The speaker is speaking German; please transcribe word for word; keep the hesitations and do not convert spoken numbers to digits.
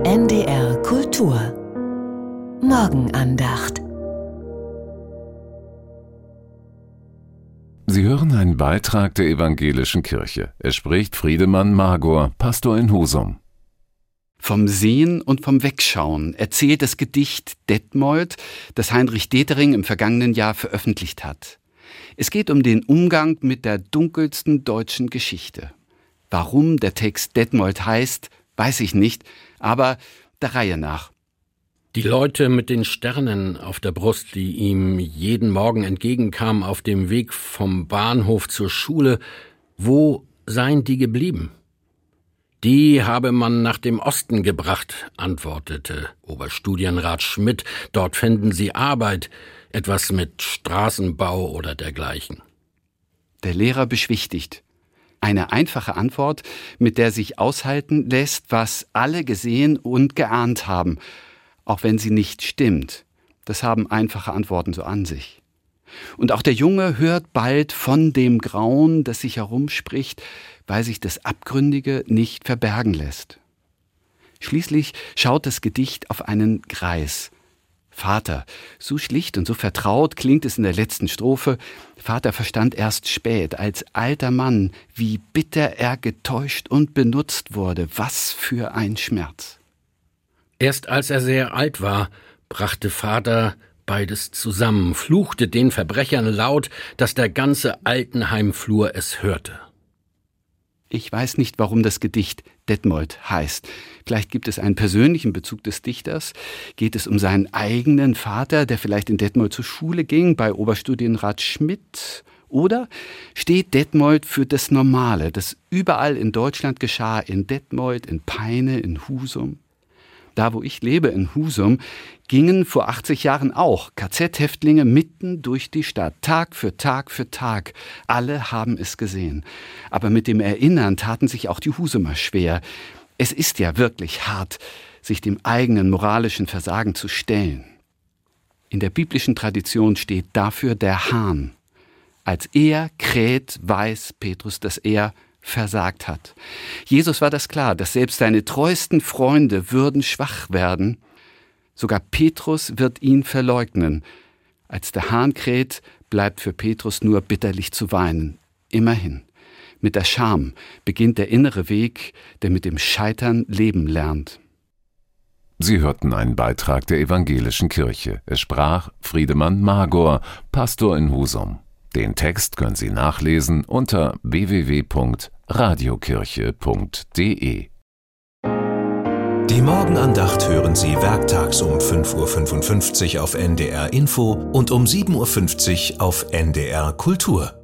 N D R Kultur Morgenandacht. Sie hören einen Beitrag der Evangelischen Kirche. Es spricht Friedemann Magor, Pastor in Husum. Vom Sehen und vom Wegschauen erzählt das Gedicht Detmold, das Heinrich Detering im vergangenen Jahr veröffentlicht hat. Es geht um den Umgang mit der dunkelsten deutschen Geschichte. Warum der Text Detmold heißt, weiß ich nicht, aber der Reihe nach. Die Leute mit den Sternen auf der Brust, die ihm jeden Morgen entgegenkamen auf dem Weg vom Bahnhof zur Schule, wo seien die geblieben? Die habe man nach dem Osten gebracht, antwortete Oberstudienrat Schmidt. Dort fänden sie Arbeit, etwas mit Straßenbau oder dergleichen. Der Lehrer beschwichtigt. Eine einfache Antwort, mit der sich aushalten lässt, was alle gesehen und geahnt haben, auch wenn sie nicht stimmt. Das haben einfache Antworten so an sich. Und auch der Junge hört bald von dem Grauen, das sich herumspricht, weil sich das Abgründige nicht verbergen lässt. Schließlich schaut das Gedicht auf einen Greis. Vater, so schlicht und so vertraut klingt es in der letzten Strophe. Vater verstand erst spät, als alter Mann, wie bitter er getäuscht und benutzt wurde. Was für ein Schmerz. Erst als er sehr alt war, brachte Vater beides zusammen, fluchte den Verbrechern laut, dass der ganze Altenheimflur es hörte. Ich weiß nicht, warum das Gedicht Detmold heißt. Vielleicht gibt es einen persönlichen Bezug des Dichters. Geht es um seinen eigenen Vater, der vielleicht in Detmold zur Schule ging, bei Oberstudienrat Schmidt? Oder steht Detmold für das Normale, das überall in Deutschland geschah, in Detmold, in Peine, in Husum? Da, wo ich lebe, in Husum, gingen vor achtzig Jahren auch K Z-Häftlinge mitten durch die Stadt, Tag für Tag für Tag. Alle haben es gesehen. Aber mit dem Erinnern taten sich auch die Husumer schwer. Es ist ja wirklich hart, sich dem eigenen moralischen Versagen zu stellen. In der biblischen Tradition steht dafür der Hahn. Als er kräht, weiß Petrus, dass er versagt hat. Jesus war das klar, dass selbst seine treuesten Freunde würden schwach werden. Sogar Petrus wird ihn verleugnen. Als der Hahn kräht, bleibt für Petrus nur bitterlich zu weinen. Immerhin. Mit der Scham beginnt der innere Weg, der mit dem Scheitern leben lernt. Sie hörten einen Beitrag der Evangelischen Kirche. Es sprach Friedemann Magor, Pastor in Husum. Den Text können Sie nachlesen unter w w w punkt radiokirche punkt d e. Die Morgenandacht hören Sie werktags um fünf Uhr fünfundfünfzig auf N D R Info und um sieben Uhr fünfzig auf N D R Kultur.